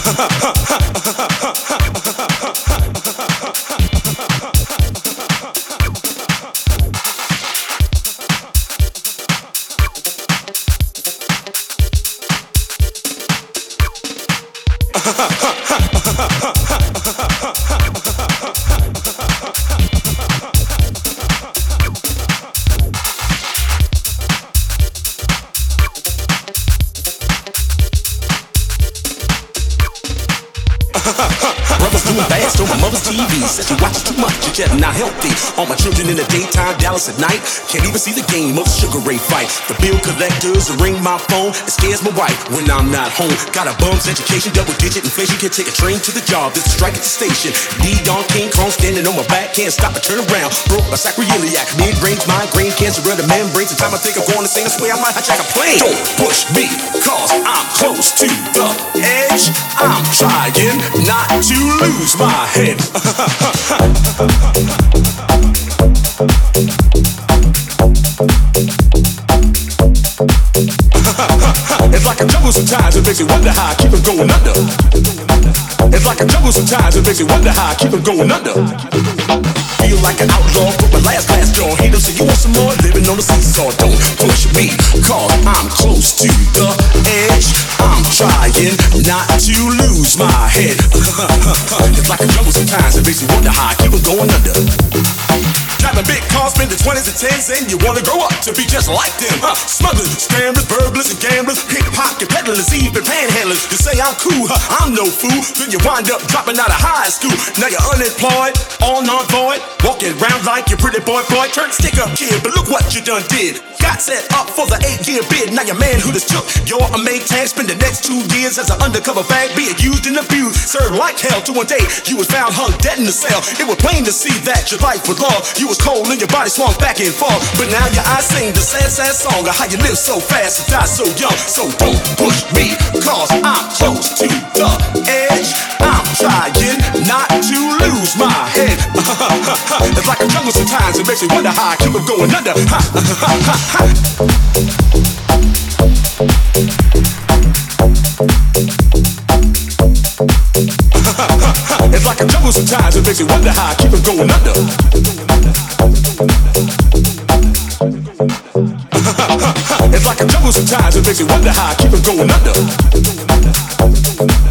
Brothers doing fast on my mother's TV. Says you watch too much, you're just not healthy. All my children in the daytime, Dallas at night. Can't even see the game of Sugar Ray fight. The bill collectors ring my phone. It scares my wife when I'm not home. Got a bum's education, double digit inflation. Can't take a train to the job, this is strike at the station. D-Don King Kong standing on my back. Can't stop or turn around. Broke my sacroiliac. Mid-range migraine, cancer of the membranes. The time I think I'm going to sing, I swear I might hijack a plane. Don't push me, cause I'm close to the edge. I'm trying not to lose my head. It's like a jungle sometimes, it makes you wonder how I keep it going under. It's like a jungle sometimes, it makes you wonder how I keep it going under. Feel like an outlaw, put my last glass jaw. Haters say you want some more, living on the seesaw. Don't push me, cause I'm close to the edge. I'm trying not to lose my head. It's like a jungle sometimes, it makes you wonder how I keep it going under. Driving big cars, spending 20s and 10s, and you wanna grow up to be just like them. Smugglers, scammers, burglars, and gamblers, pickpocket peddlers, even panhandlers. You say I'm cool, I'm no fool. Then you wind up dropping out of high school. Now you're unemployed, all non-void, walking around like your pretty boy Floyd. Turn stick up kid, but look what you done did. Got set up for the 8-year bid. Now your manhood is took. You're a maintain. Spend the next 2 years as an undercover bag, being used and abused. Served like hell to one day you was found hung dead in the cell. It was plain to see that your life was long. You was cold and your body swung back and forth. But now your eyes sing the sad, sad song of how you live so fast and die so young. So don't push me, cause I'm close to the edge. I'm trying not to lose my head. It's like a jungle sometimes, it makes me wonder how I keep it going under. It's like a jungle sometimes, it makes you wonder how I keep it going under. It's like a jungle sometimes, it makes you wonder how I keep it going under.